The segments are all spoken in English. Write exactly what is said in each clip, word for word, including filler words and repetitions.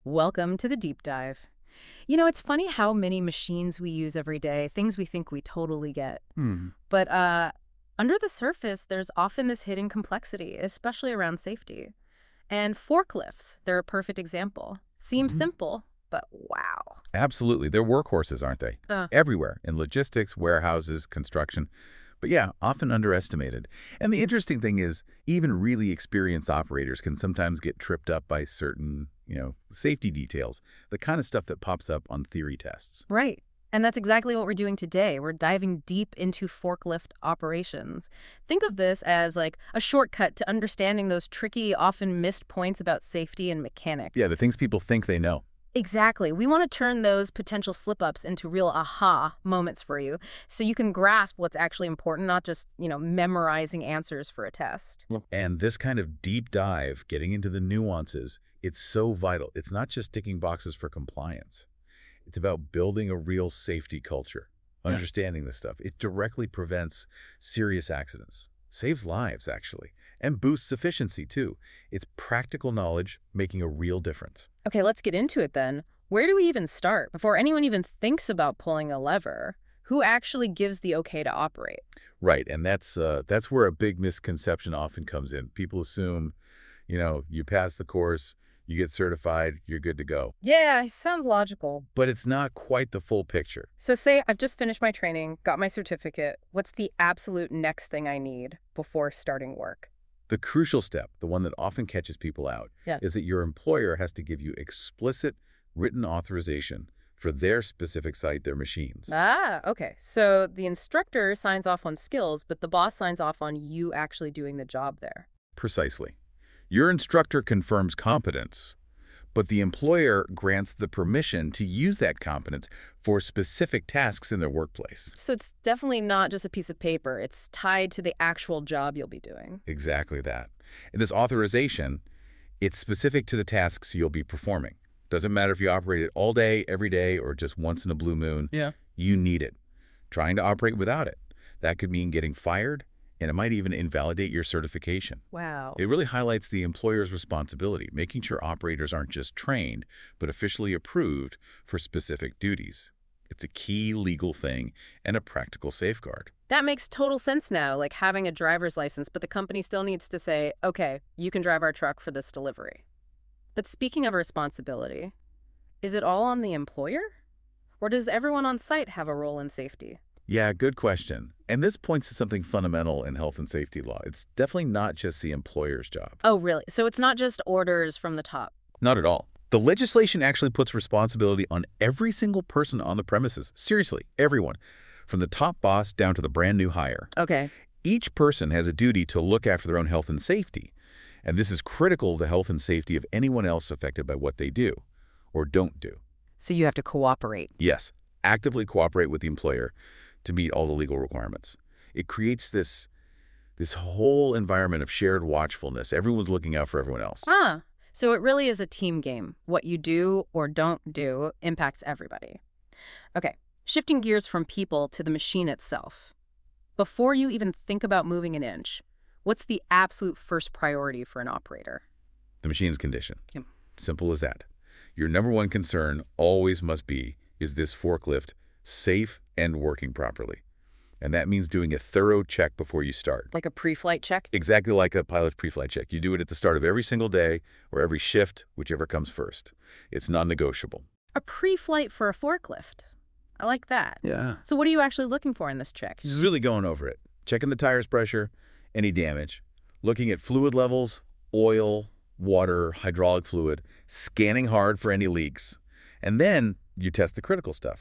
Welcome to the deep dive. You know, it's funny how many machines we use every day, things we think we totally get. Hmm. But uh, under the surface, there's often this hidden complexity, especially around safety. And forklifts, they're a perfect example. Seem Mhm. simple, but wow. Absolutely. They're workhorses, aren't they? Uh, Everywhere, in logistics, warehouses, construction. But yeah, often underestimated. And the interesting thing is, even really experienced operators can sometimes get tripped up by certain, you know, safety details, the kind of stuff that pops up on theory tests. right. And that's exactly what we're doing today. We're diving deep into forklift operations. Think of this as like a shortcut to understanding those tricky, often missed points about safety and mechanics. Yeah, the things people think they know. Exactly. We want to turn those potential slip-ups into real aha moments for you so you can grasp what's actually important, not just, you know, memorizing answers for a test. And this kind of deep dive, getting into the nuances, it's so vital. It's not just ticking boxes for compliance. It's about building a real safety culture, Yeah. understanding this stuff. It directly prevents serious accidents, saves lives, actually, and boosts efficiency, too. It's practical knowledge making a real difference. Okay, let's get into it then. Where do we even start? Before anyone even thinks about pulling a lever, who actually gives the okay to operate? Right, and that's uh, that's where a big misconception often comes in. People assume, you know, you pass the course, you get certified, you're good to go. Yeah, sounds logical. But it's not quite the full picture. So say I've just finished my training, got my certificate. What's the absolute next thing I need before starting work? The crucial step, the one that often catches people out, Yeah. is that your employer has to give you explicit written authorization for their specific site, their machines. Ah, okay. So the instructor signs off on skills, but the boss signs off on you actually doing the job there. Precisely. Your instructor confirms competence, but the employer grants the permission to use that competence for specific tasks in their workplace. So it's definitely not just a piece of paper. It's tied to the actual job you'll be doing. Exactly that. And this authorization, it's specific to the tasks you'll be performing. Doesn't matter if you operate it all day, every day, or just once in a blue moon. Yeah. You need it. Trying to operate without it, that could mean getting fired, and it might even invalidate your certification. Wow. It really highlights the employer's responsibility, making sure operators aren't just trained, but officially approved for specific duties. It's a key legal thing and a practical safeguard. That makes total sense now, like having a driver's license, but the company still needs to say, okay, you can drive our truck for this delivery. But speaking of responsibility, is it all on the employer? Or does everyone on site have a role in safety? Yeah, good question. And this points to something fundamental in health and safety law. It's definitely not just the employer's job. Oh, really? So it's not just orders from the top. Not at all. The legislation actually puts responsibility on every single person on the premises. Seriously, everyone. From the top boss down to the brand new hire. Okay. Each person has a duty to look after their own health and safety. And this is critical to the health and safety of anyone else affected by what they do or don't do. So you have to cooperate. Yes, actively cooperate with the employer to meet all the legal requirements. It creates this, this whole environment of shared watchfulness. Everyone's looking out for everyone else. Ah, so it really is a team game. What you do or don't do impacts everybody. Okay, shifting gears from people to the machine itself. Before you even think about moving an inch, what's the absolute first priority for an operator? The machine's condition. Yep. Simple as that. Your number one concern always must be, is this forklift safe and working properly? And that means doing a thorough check before you start. Like a pre-flight check? Exactly like a pilot's pre-flight check. You do it at the start of every single day or every shift, whichever comes first. It's non-negotiable. A pre-flight for a forklift. I like that. Yeah. So what are you actually looking for in this check? Just really going over it. Checking the tires pressure, any damage, looking at fluid levels, oil, water, hydraulic fluid, scanning hard for any leaks. And then you test the critical stuff.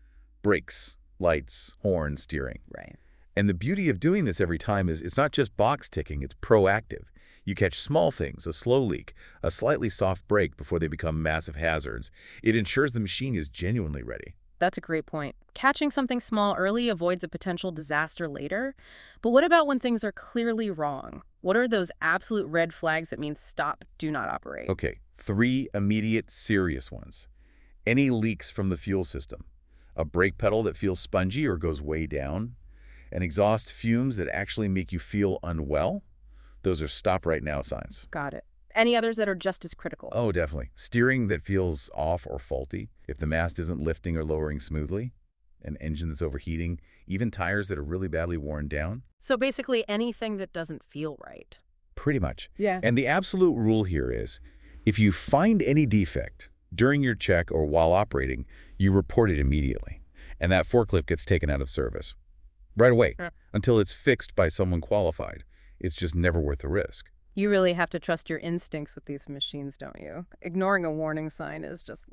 Brakes, lights, horn, steering. Right. And the beauty of doing this every time is it's not just box ticking, it's proactive. You catch small things, a slow leak, a slightly soft brake before they become massive hazards. It ensures the machine is genuinely ready. That's a great point. Catching something small early avoids a potential disaster later. But what about when things are clearly wrong? What are those absolute red flags that mean stop, do not operate? Okay, three immediate serious ones. Any leaks from the fuel system, a brake pedal that feels spongy or goes way down, and exhaust fumes that actually make you feel unwell, those are stop right now signs. Got it. Any others that are just as critical? Oh, definitely. Steering that feels off or faulty, if the mast isn't lifting or lowering smoothly, an engine that's overheating, even tires that are really badly worn down. So basically anything that doesn't feel right. Pretty much. Yeah. And the absolute rule here is, if you find any defect during your check or while operating, you report it immediately. And that forklift gets taken out of service right away Yeah. until it's fixed by someone qualified. It's just never worth the risk. You really have to trust your instincts with these machines, don't you? Ignoring a warning sign is just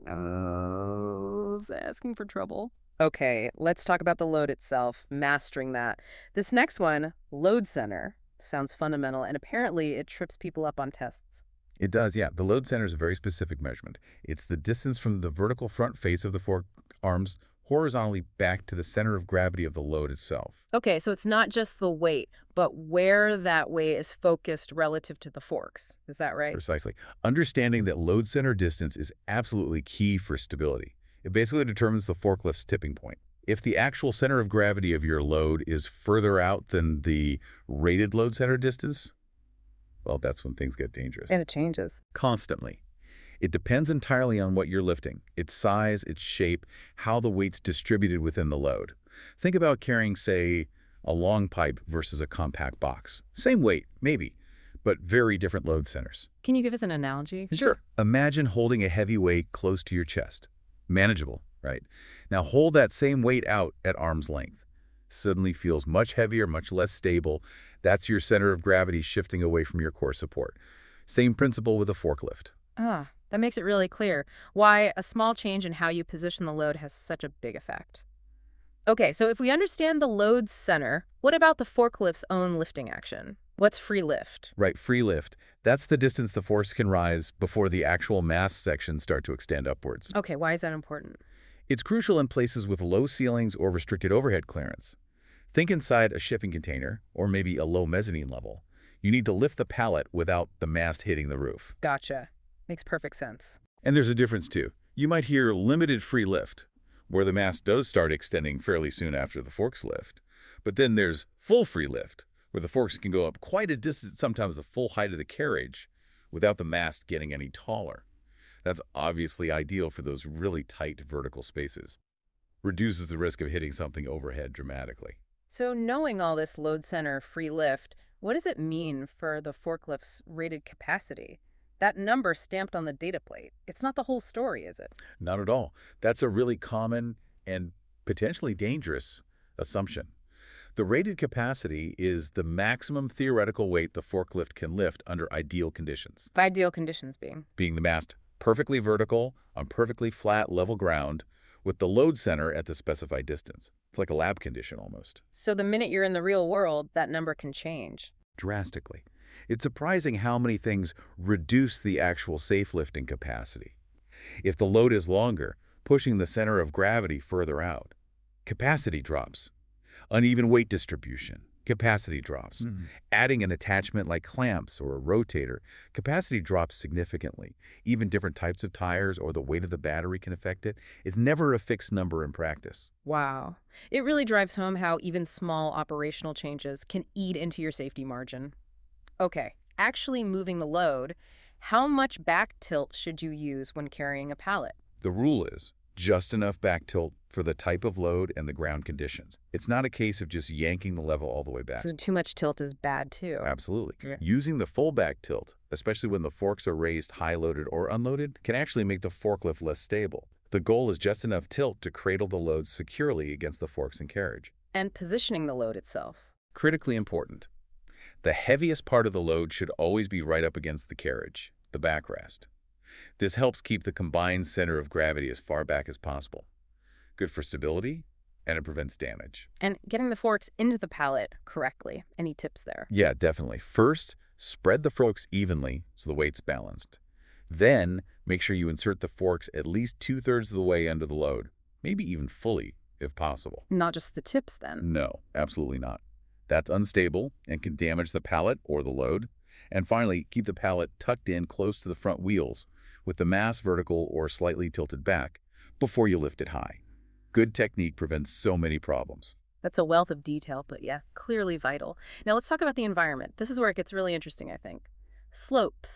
oh, it's asking for trouble. Okay, let's talk about the load itself, mastering that. This next one, load center, sounds fundamental, and apparently it trips people up on tests. It does, yeah. The load center is a very specific measurement. It's the distance from the vertical front face of the fork arms horizontally back to the center of gravity of the load itself. Okay, so it's not just the weight, but where that weight is focused relative to the forks. Is that right? Precisely. Understanding that load center distance is absolutely key for stability. It basically determines the forklift's tipping point. If the actual center of gravity of your load is further out than the rated load center distance, well, that's when things get dangerous. And it changes. Constantly. It depends entirely on what you're lifting, its size, its shape, how the weight's distributed within the load. Think about carrying, say, a long pipe versus a compact box. Same weight, maybe, but very different load centers. Can you give us an analogy? Sure. Imagine holding a heavy weight close to your chest. Manageable, right? Now hold that same weight out at arm's length. Suddenly feels much heavier, much less stable. That's your center of gravity shifting away from your core support. Same principle with a forklift. Ah, that makes it really clear why a small change in how you position the load has such a big effect. Okay, so if we understand the load center, what about the forklift's own lifting action? What's free lift? Right, free lift. That's the distance the force can rise before the actual mass sections start to extend upwards. Okay, why is that important? It's crucial in places with low ceilings or restricted overhead clearance. Think inside a shipping container, or maybe a low mezzanine level. You need to lift the pallet without the mast hitting the roof. Gotcha. Makes perfect sense. And there's a difference too. You might hear limited free lift, where the mast does start extending fairly soon after the forks lift. But then there's full free lift, where the forks can go up quite a distance, sometimes the full height of the carriage, without the mast getting any taller. That's obviously ideal for those really tight vertical spaces. Reduces the risk of hitting something overhead dramatically. So knowing all this load center free lift, what does it mean for the forklift's rated capacity? That number stamped on the data plate, it's not the whole story, is it? Not at all. That's a really common and potentially dangerous assumption. The rated capacity is the maximum theoretical weight the forklift can lift under ideal conditions. Ideal conditions being? Being the mast perfectly vertical on perfectly flat level ground with the load center at the specified distance. It's like a lab condition almost. So the minute you're in the real world, that number can change. Drastically. It's surprising how many things reduce the actual safe lifting capacity. If the load is longer, pushing the center of gravity further out, capacity drops. Uneven weight distribution, capacity drops. Mm-hmm. Adding an attachment like clamps or a rotator, capacity drops significantly. Even different types of tires or the weight of the battery can affect it. It's never a fixed number in practice. Wow. It really drives home how even small operational changes can eat into your safety margin. Okay, actually moving the load, how much back tilt should you use when carrying a pallet? The rule is just enough back tilt for the type of load and the ground conditions. It's not a case of just yanking the level all the way back. So too much tilt is bad too. Absolutely. Yeah. Using the full back tilt, especially when the forks are raised high-loaded or unloaded, can actually make the forklift less stable. The goal is just enough tilt to cradle the load securely against the forks and carriage. And positioning the load itself. Critically important. The heaviest part of the load should always be right up against the carriage, the backrest. This helps keep the combined center of gravity as far back as possible. Good for stability, and it prevents damage. And getting the forks into the pallet correctly. Any tips there? Yeah, definitely. First, spread the forks evenly so the weight's balanced. Then, make sure you insert the forks at least two-thirds of the way under the load, maybe even fully, if possible. Not just the tips, then? No, absolutely not. That's unstable and can damage the pallet or the load. And finally, keep the pallet tucked in close to the front wheels with the mass vertical or slightly tilted back before you lift it high. Good technique prevents so many problems. That's a wealth of detail, but yeah, clearly vital. Now let's talk about the environment. This is where it gets really interesting, I think. Slopes.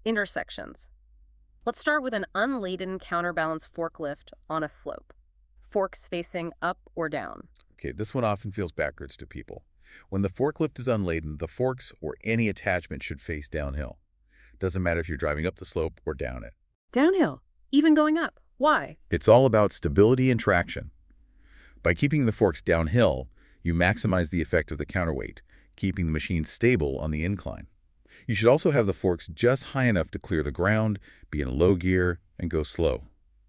Intersections. Let's start with an unladen counterbalance forklift on a slope. Forks facing up or down. Okay, this one often feels backwards to people. When the forklift is unladen, the forks or any attachment should face downhill. Doesn't matter if you're driving up the slope or down it. Downhill, even going up. Why? It's all about stability and traction. By keeping the forks downhill, you maximize the effect of the counterweight, keeping the machine stable on the incline. You should also have the forks just high enough to clear the ground, be in low gear, and go slow.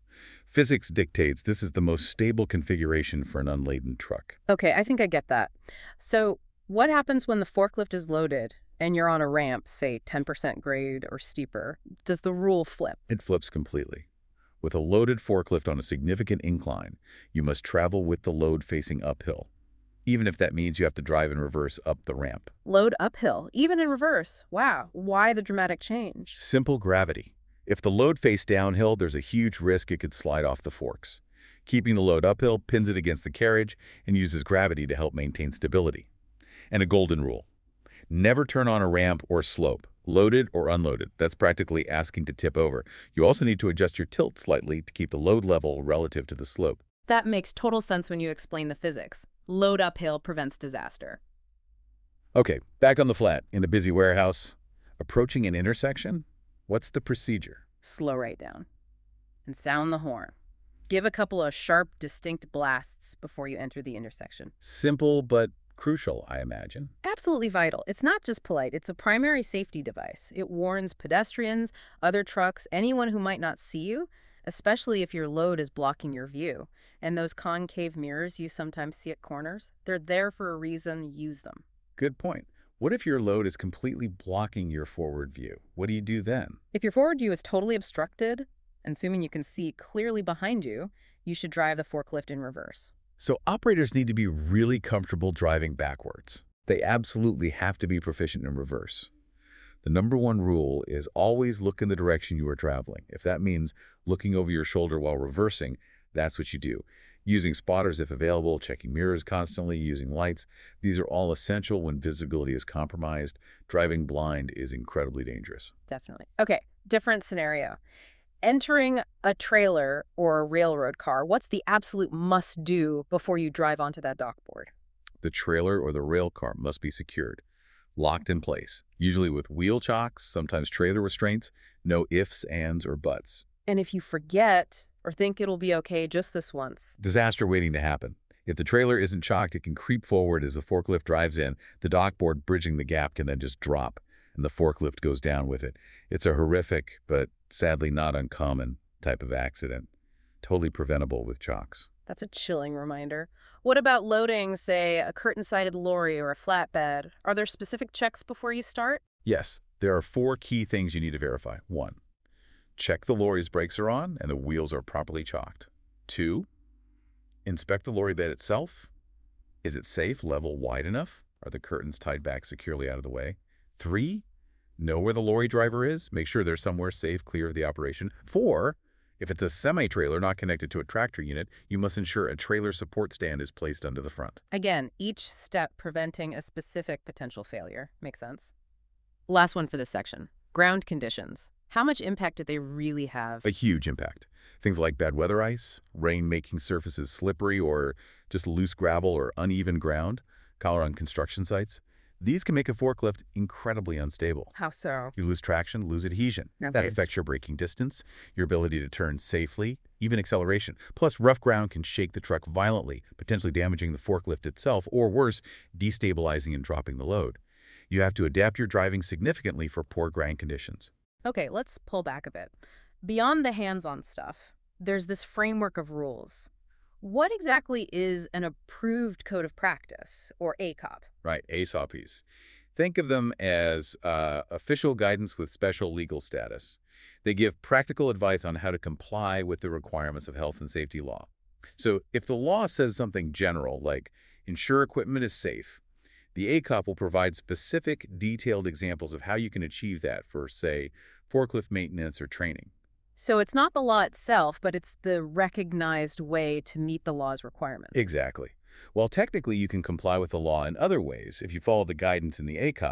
Physics dictates this is the most stable configuration for an unladen truck. Okay, I think I get that. So what happens when the forklift is loaded and you're on a ramp, say ten percent grade or steeper? Does the rule flip? It flips completely. With a loaded forklift on a significant incline, you must travel with the load facing uphill, even if that means you have to drive in reverse up the ramp. Load uphill, even in reverse. Wow, why the dramatic change? Simple gravity. If the load faced downhill, there's a huge risk it could slide off the forks. Keeping the load uphill pins it against the carriage and uses gravity to help maintain stability. And a golden rule: never turn on a ramp or slope, loaded or unloaded. That's practically asking to tip over. You also need to adjust your tilt slightly to keep the load level relative to the slope. That makes total sense when you explain the physics. Load uphill prevents disaster. Okay, back on the flat, in a busy warehouse. Approaching an intersection? What's the procedure? Slow right down and sound the horn. Give a couple of sharp, distinct blasts before you enter the intersection. Simple but crucial, I imagine. Absolutely vital. It's not just polite. It's a primary safety device. It warns pedestrians, other trucks, anyone who might not see you, especially if your load is blocking your view. And those concave mirrors you sometimes see at corners, they're there for a reason. Use them. Good point. What if your load is completely blocking your forward view? What do you do then? If your forward view is totally obstructed, assuming you can see clearly behind you, you should drive the forklift in reverse. So operators need to be really comfortable driving backwards. They absolutely have to be proficient in reverse. The number one rule is always look in the direction you are traveling. If that means looking over your shoulder while reversing, that's what you do. Using spotters if available, checking mirrors constantly, using lights. These are all essential when visibility is compromised. Driving blind is incredibly dangerous. Definitely. Okay, different scenario. Entering a trailer or a railroad car, what's the absolute must-do before you drive onto that dock board? The trailer or the rail car must be secured, locked in place, usually with wheel chocks, sometimes trailer restraints, no ifs, ands, or buts. And if you forget or think it'll be okay just this once? Disaster waiting to happen. If the trailer isn't chocked, it can creep forward as the forklift drives in. The dock board bridging the gap can then just drop, and the forklift goes down with it. It's a horrific, but sadly not uncommon, type of accident. Totally preventable with chocks. That's a chilling reminder. What about loading, say, a curtain-sided lorry or a flatbed? Are there specific checks before you start? Yes, there are four key things you need to verify. One, check the lorry's brakes are on and the wheels are properly chocked. Two, inspect the lorry bed itself. Is it safe, level, wide enough? Are the curtains tied back securely out of the way? Three, know where the lorry driver is. Make sure they're somewhere safe, clear of the operation. Four, if it's a semi-trailer not connected to a tractor unit, you must ensure a trailer support stand is placed under the front. Again, each step preventing a specific potential failure. Makes sense. Last one for this section. Ground conditions. How much impact do they really have? A huge impact. Things like bad weather ice, rain making surfaces slippery, or just loose gravel or uneven ground, collar on construction sites. These can make a forklift incredibly unstable. How so? You lose traction, lose adhesion. Okay. That affects your braking distance, your ability to turn safely, even acceleration. Plus, rough ground can shake the truck violently, potentially damaging the forklift itself, or worse, destabilizing and dropping the load. You have to adapt your driving significantly for poor ground conditions. Okay, let's pull back a bit. Beyond the hands-on stuff, there's this framework of rules. What exactly is an approved code of practice, or A C O P? Right, A S O Ps. Think of them as uh, official guidance with special legal status. They give practical advice on how to comply with the requirements of health and safety law. So if the law says something general, like ensure equipment is safe, the A C O P will provide specific, detailed examples of how you can achieve that for, say, forklift maintenance or training. So it's not the law itself, but it's the recognized way to meet the law's requirements. Exactly. While technically you can comply with the law in other ways, if you follow the guidance in the A C O P,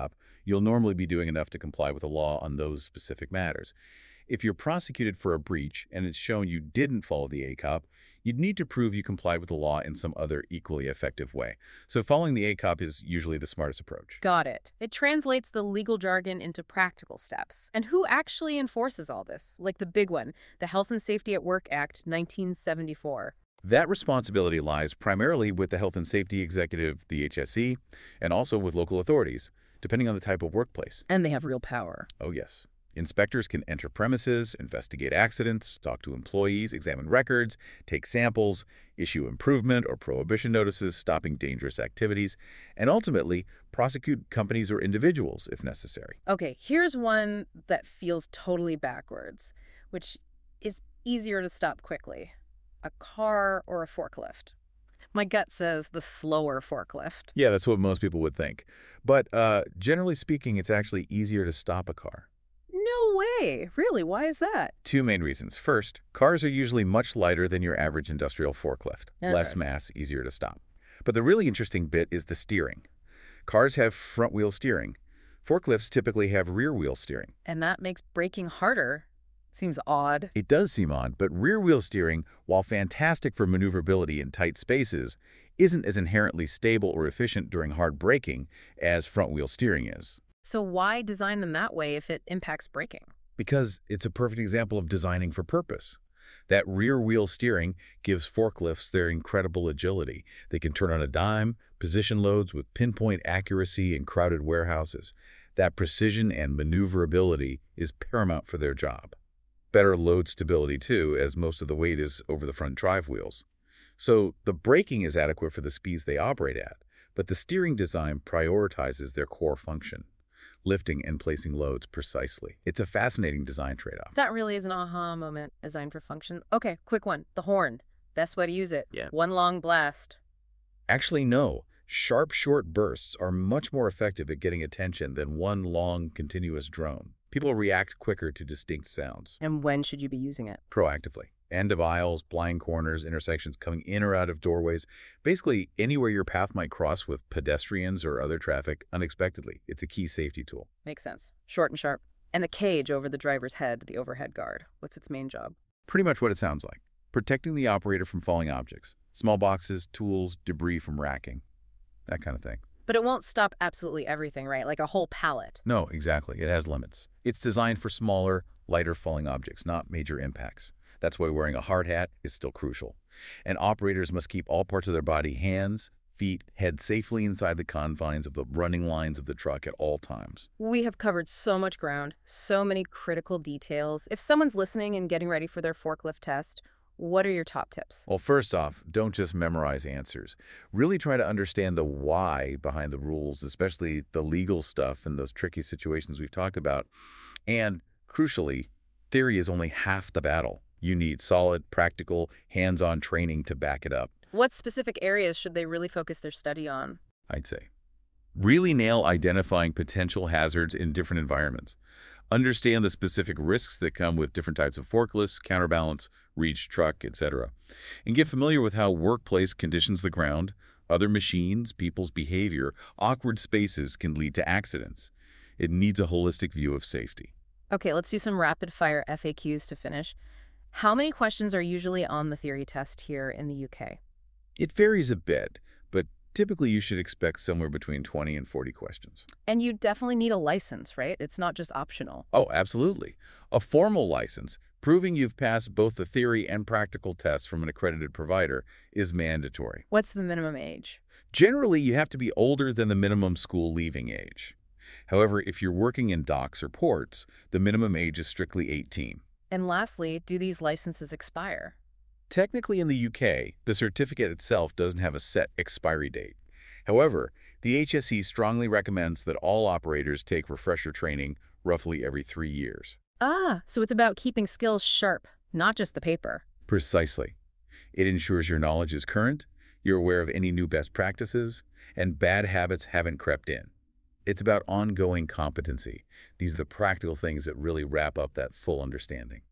You'll normally be doing enough to comply with the law on those specific matters. If you're prosecuted for a breach and it's shown you didn't follow the A C O P, you'd need to prove you complied with the law in some other equally effective way. So following the A C O P is usually the smartest approach. Got it. It translates the legal jargon into practical steps. And who actually enforces all this? Like the big one, the Health and Safety at Work Act, nineteen seventy-four. That responsibility lies primarily with the Health and Safety Executive, the H S E, and also with local authorities, depending on the type of workplace. And they have real power. Oh, yes. Inspectors can enter premises, investigate accidents, talk to employees, examine records, take samples, issue improvement or prohibition notices stopping dangerous activities, and ultimately prosecute companies or individuals if necessary. Okay, here's one that feels totally backwards, which is easier to stop quickly. A car or a forklift. My gut says the slower forklift. Yeah, that's what most people would think. But uh, generally speaking, it's actually easier to stop a car. No way. Really? Why is that? Two main reasons. First, cars are usually much lighter than your average industrial forklift. Okay. Less mass, easier to stop. But the really interesting bit is the steering. Cars have front-wheel steering. Forklifts typically have rear-wheel steering. And that makes braking harder. Seems odd. It does seem odd, but rear-wheel steering, while fantastic for maneuverability in tight spaces, isn't as inherently stable or efficient during hard braking as front-wheel steering is. So why design them that way if it impacts braking? Because it's a perfect example of designing for purpose. That rear-wheel steering gives forklifts their incredible agility. They can turn on a dime, position loads with pinpoint accuracy in crowded warehouses. That precision and maneuverability is paramount for their job. Better load stability, too, as most of the weight is over the front drive wheels. So the braking is adequate for the speeds they operate at, but the steering design prioritizes their core function, lifting and placing loads precisely. It's a fascinating design trade-off. That really is an aha moment, designed for function. Okay, quick one. The horn. Best way to use it. Yeah. One long blast. Actually, no. Sharp, short bursts are much more effective at getting attention than one long, continuous drone. People react quicker to distinct sounds. And when should you be using it? Proactively. End of aisles, blind corners, intersections, coming in or out of doorways. Basically, anywhere your path might cross with pedestrians or other traffic unexpectedly. It's a key safety tool. Makes sense. Short and sharp. And the cage over the driver's head, the overhead guard. What's its main job? Pretty much what it sounds like. Protecting the operator from falling objects. Small boxes, tools, debris from racking. That kind of thing. But it won't stop absolutely everything, right? Like a whole pallet. No, exactly. It has limits. It's designed for smaller, lighter falling objects, not major impacts. That's why wearing a hard hat is still crucial. And operators must keep all parts of their body, hands, feet, head safely inside the confines of the running lines of the truck at all times. We have covered so much ground, so many critical details. If someone's listening and getting ready for their forklift test, what are your top tips? Well, first off, don't just memorize answers. Really try to understand the why behind the rules, especially the legal stuff and those tricky situations we've talked about. And crucially, theory is only half the battle. You need solid, practical, hands-on training to back it up. What specific areas should they really focus their study on? I'd say. Really nail identifying potential hazards in different environments. Understand the specific risks that come with different types of forklifts, counterbalance, reach truck, et cetera. And get familiar with how workplace conditions the ground, other machines, people's behavior, awkward spaces can lead to accidents. It needs a holistic view of safety. Okay, let's do some rapid-fire F A Qs to finish. How many questions are usually on the theory test here in the U K? It varies a bit, but typically you should expect somewhere between twenty and forty questions. And you definitely need a license, right? It's not just optional. Oh, absolutely. A formal license, proving you've passed both the theory and practical tests from an accredited provider, is mandatory. What's the minimum age? Generally, you have to be older than the minimum school leaving age. However, if you're working in docks or ports, the minimum age is strictly eighteen. And lastly, do these licenses expire? Technically, in the U K, the certificate itself doesn't have a set expiry date. However, the H S E strongly recommends that all operators take refresher training roughly every three years. Ah, so it's about keeping skills sharp, not just the paper. Precisely. It ensures your knowledge is current, you're aware of any new best practices, and bad habits haven't crept in. It's about ongoing competency. These are the practical things that really wrap up that full understanding.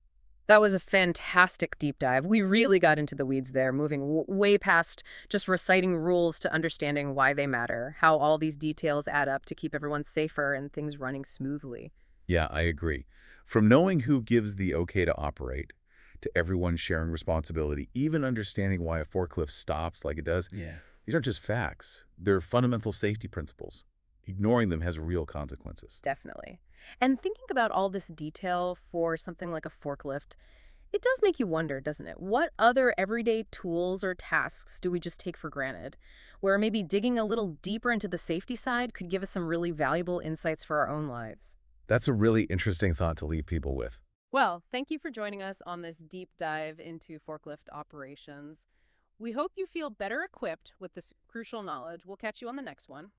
That was a fantastic deep dive. We really got into the weeds there, moving w way past just reciting rules to understanding why they matter, how all these details add up to keep everyone safer and things running smoothly. Yeah, I agree. From knowing who gives the okay to operate, to everyone sharing responsibility, even understanding why a forklift stops like it does, Yeah. these aren't just facts. They're fundamental safety principles. Ignoring them has real consequences. Definitely. And thinking about all this detail for something like a forklift, it does make you wonder, doesn't it? What other everyday tools or tasks do we just take for granted? Where maybe digging a little deeper into the safety side could give us some really valuable insights for our own lives. That's a really interesting thought to leave people with. Well, thank you for joining us on this deep dive into forklift operations. We hope you feel better equipped with this crucial knowledge. We'll catch you on the next one.